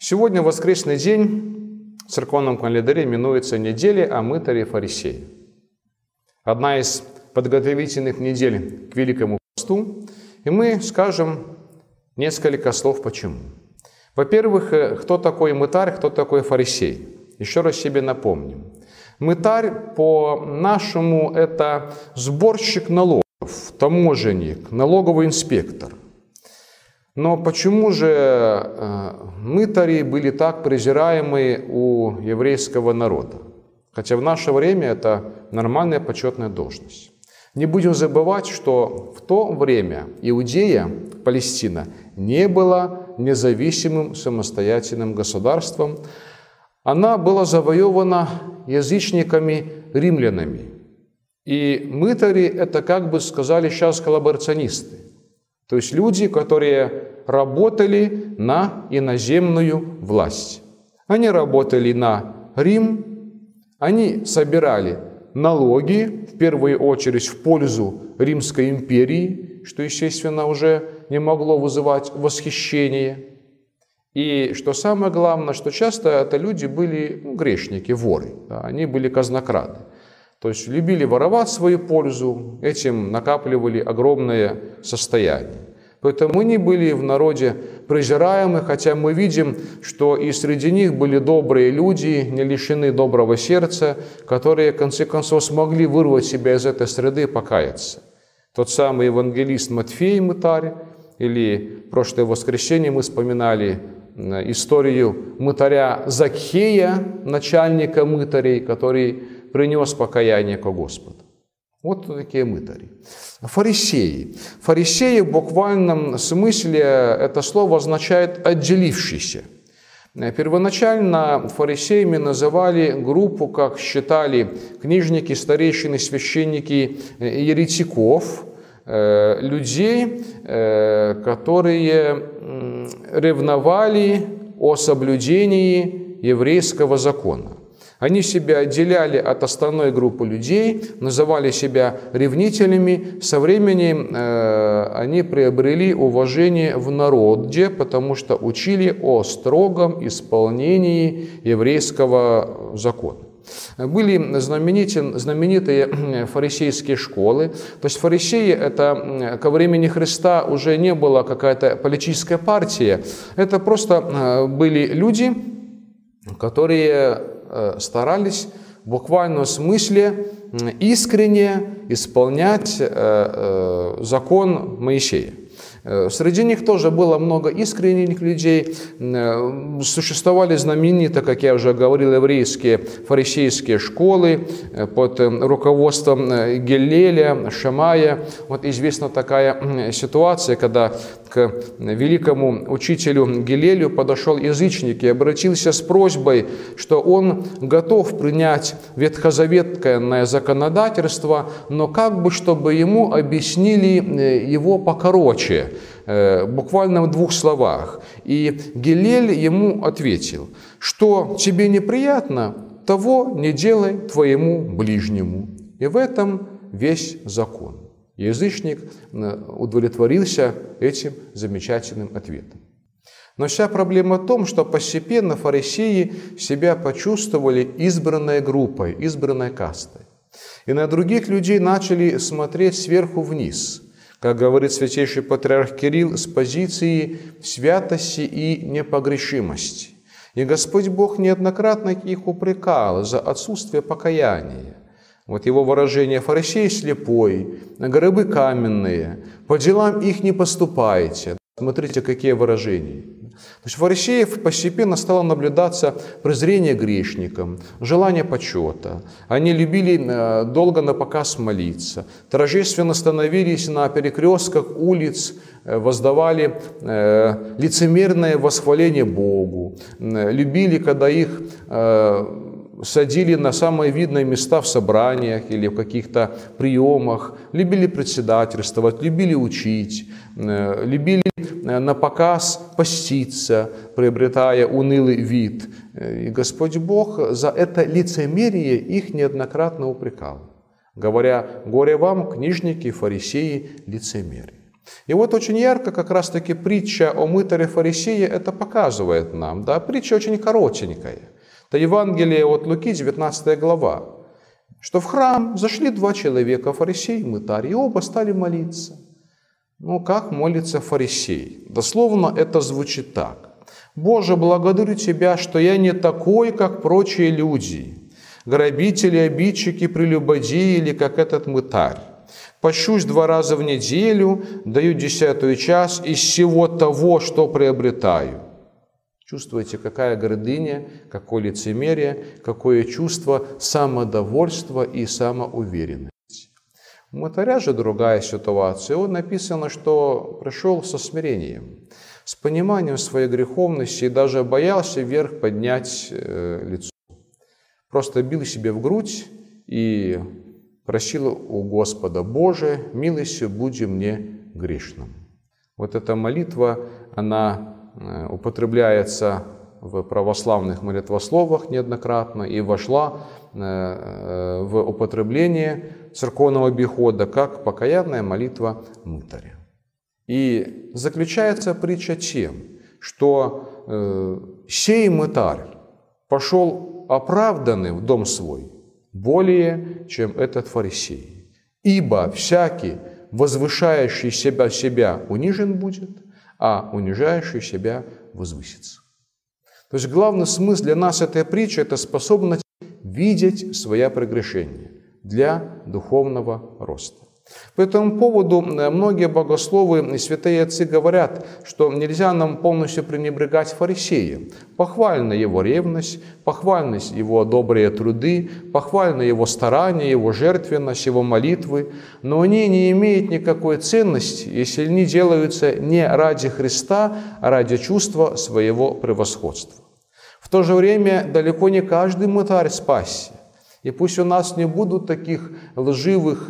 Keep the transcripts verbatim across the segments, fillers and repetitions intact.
Сегодня воскресный день в церковном календаре именуется неделя о мытаре фарисея. Одна из подготовительных недель к Великому посту, и мы скажем несколько слов почему. Во-первых, кто такой мытарь, кто такой фарисей? Еще раз себе напомним. Мытарь по-нашему это сборщик налогов, таможенник, налоговый инспектор. Но почему же мытари были так презираемы у еврейского народа? Хотя в наше время это нормальная почетная должность. Не будем забывать, что в то время Иудея, Палестина, не была независимым самостоятельным государством. Она была завоевана язычниками-римлянами. И мытари – это, как бы сказали сейчас, коллаборационисты. То есть люди, которые работали на иноземную власть. Они работали на Рим, они собирали налоги, в первую очередь в пользу Римской империи, что, естественно, уже не могло вызывать восхищение. И что самое главное, что часто это люди были ну, грешники, воры, да, они были казнокрады. То есть любили воровать в свою пользу, этим накапливали огромное состояние. Поэтому они были в народе презираемы, хотя мы видим, что и среди них были добрые люди, не лишены доброго сердца, которые, в конце концов, смогли вырвать себя из этой среды и покаяться. Тот самый евангелист Матфей мытарь, или в прошлое воскресенье мы вспоминали историю мытаря Закхея, начальника мытарей, который принес покаяние ко Господу. Вот такие мытари. Фарисеи. Фарисеи в буквальном смысле это слово означает «отделившийся». Первоначально фарисеями называли группу, как считали книжники, старейшины, священники, еретиков, людей, которые ревновали о соблюдении еврейского закона. Они себя отделяли от основной группы людей, называли себя ревнителями. Со временем э, они приобрели уважение в народе, потому что учили о строгом исполнении еврейского закона. Были знаменитые, знаменитые фарисейские школы. То есть фарисеи это ко времени Христа уже не была какая-то политическая партия. Это просто были люди, которые старались в буквальном смысле искренне исполнять закон Моисея. Среди них тоже было много искренних людей. Существовали знаменитые, как я уже говорил, еврейские фарисейские школы под руководством Гиллеля, Шамая. Вот известна такая ситуация, когда к великому учителю Гиллелю подошел язычник и обратился с просьбой, что он готов принять ветхозаветное законодательство, но как бы, чтобы ему объяснили его покороче, буквально в двух словах. И Гиллель ему ответил, что тебе неприятно, того не делай твоему ближнему. И в этом весь закон. Язычник удовлетворился этим замечательным ответом. Но вся проблема в том, что постепенно фарисеи себя почувствовали избранной группой, избранной кастой. И на других людей начали смотреть сверху вниз, как говорит святейший патриарх Кирилл, с позиции святости и непогрешимости. И Господь Бог неоднократно их упрекал за отсутствие покаяния. Вот его выражение: «Фарисей слепой, гробы каменные, по делам их не поступайте». Смотрите, какие выражения. То есть фарисеев постепенно стало наблюдаться презрение грешникам, желание почета. Они любили долго напоказ молиться, торжественно становились на перекрестках улиц, воздавали лицемерное восхваление Богу, любили, когда их садили на самые видные места в собраниях или в каких-то приемах, любили председательствовать, любили учить, любили на показ поститься, приобретая унылый вид. И Господь Бог за это лицемерие их неоднократно упрекал, говоря: «Горе вам, книжники, фарисеи, лицемеры». И вот очень ярко как раз-таки притча о мытаре фарисее это показывает нам. Да? Притча очень коротенькая. Это Евангелие от Луки, девятнадцатая глава. Что в храм зашли два человека, фарисей и мытарь, и оба стали молиться. Ну, как молится фарисей? Дословно это звучит так. «Боже, благодарю Тебя, что я не такой, как прочие люди, грабители, обидчики, прелюбодеи, как этот мытарь. Пощусь два раза в неделю, даю десятую часть из всего того, что приобретаю». Чувствуете, какая гордыня, какое лицемерие, какое чувство самодовольства и самоуверенности. У мытаря же другая ситуация. Он написано, что пришел со смирением, с пониманием своей греховности и даже боялся вверх поднять лицо. Просто бил себе в грудь и просил у Господа: «Боже, милостью буди мне грешным». Вот эта молитва, она употребляется в православных молитвословах неоднократно и вошла в употребление церковного обихода как покаянная молитва мытаря. И заключается притча тем, что э, сей мытарь пошел оправданный в дом свой более, чем этот фарисей. Ибо всякий, возвышающий себя, себя унижен будет, а унижающий себя возвысится. То есть главный смысл для нас этой притчи – это способность видеть свои прегрешения для духовного роста. По этому поводу многие богословы и святые отцы говорят, что нельзя нам полностью пренебрегать фарисеем. Похвальна его ревность, похвальны его добрые труды, похвальны его старания, его жертвенность, его молитвы, но они не имеют никакой ценности, если они делаются не ради Христа, а ради чувства своего превосходства. В то же время далеко не каждый мытарь спасся. И пусть у нас не будут таких лживых,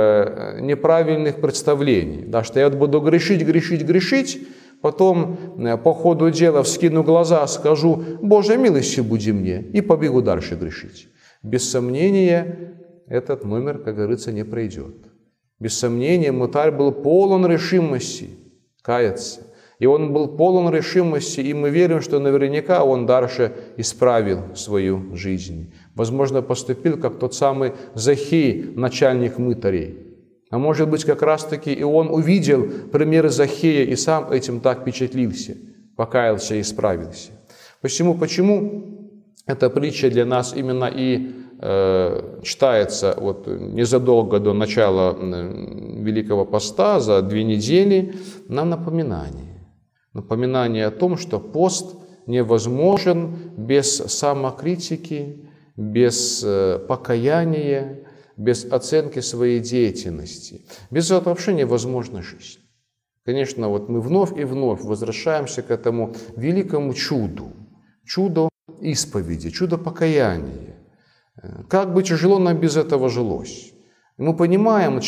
э, неправильных представлений, да, что я вот буду грешить, грешить, грешить, потом э, по ходу дела вскину глаза, скажу: «Боже, милостью буди мне», и побегу дальше грешить. Без сомнения, этот номер, как говорится, не пройдет. Без сомнения, мытарь был полон решимости каяться. И он был полон решимости, и мы верим, что наверняка он дальше исправил свою жизнь. Возможно, поступил, как тот самый Захей, начальник мытарей. А может быть, как раз-таки и он увидел примеры Захея и сам этим так впечатлился, покаялся и исправился. Почему? Почему эта притча для нас именно и э, читается вот незадолго до начала Великого Поста, за две недели, на напоминание. Напоминание о том, что пост невозможен без самокритики, без покаяния, без оценки своей деятельности. Без этого вообще невозможна жизнь. Конечно, вот мы вновь и вновь возвращаемся к этому великому чуду, чуду исповеди, чудо покаяния. Как бы тяжело нам без этого жилось. Мы понимаем,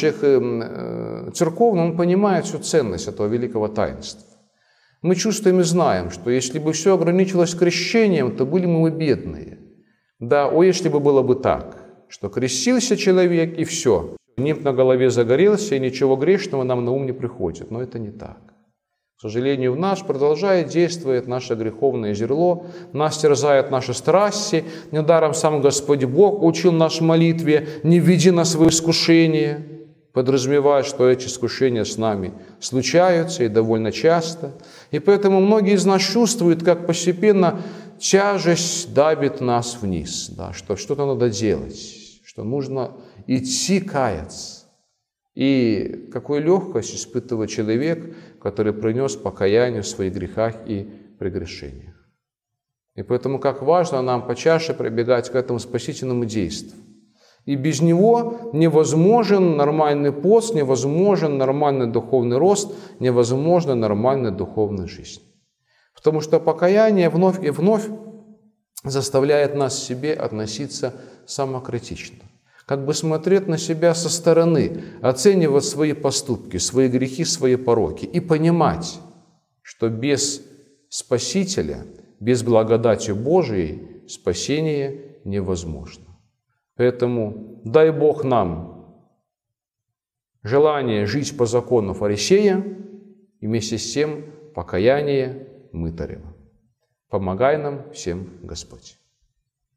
человек церковный, он понимает всю ценность этого великого таинства. Мы чувствуем и знаем, что если бы все ограничилось крещением, то были мы бы бедные. Да, о, если бы было бы так, что крестился человек и все, нимб на голове загорелся, и ничего грешного нам на ум не приходит. Но это не так. К сожалению, в нас продолжает действовать наше греховное зерло, нас терзают наши страсти. Недаром сам Господь Бог учил нас в молитве: «Не введи нас в искушение», подразумевая, что эти искушения с нами случаются и довольно часто. И поэтому многие из нас чувствуют, как постепенно тяжесть давит нас вниз, да, что что-то надо делать, что нужно идти каяться. И какую легкость испытывает человек, который принес покаяние в своих грехах и прегрешениях. И поэтому как важно нам почаще прибегать к этому спасительному действию. И без него невозможен нормальный пост, невозможен нормальный духовный рост, невозможна нормальная духовная жизнь. Потому что покаяние вновь и вновь заставляет нас к себе относиться самокритично. Как бы смотреть на себя со стороны, оценивать свои поступки, свои грехи, свои пороки и понимать, что без Спасителя, без благодати Божией спасение невозможно. Поэтому дай Бог нам желание жить по закону фарисея и вместе с тем покаяние мытарева. Помогай нам всем Господь.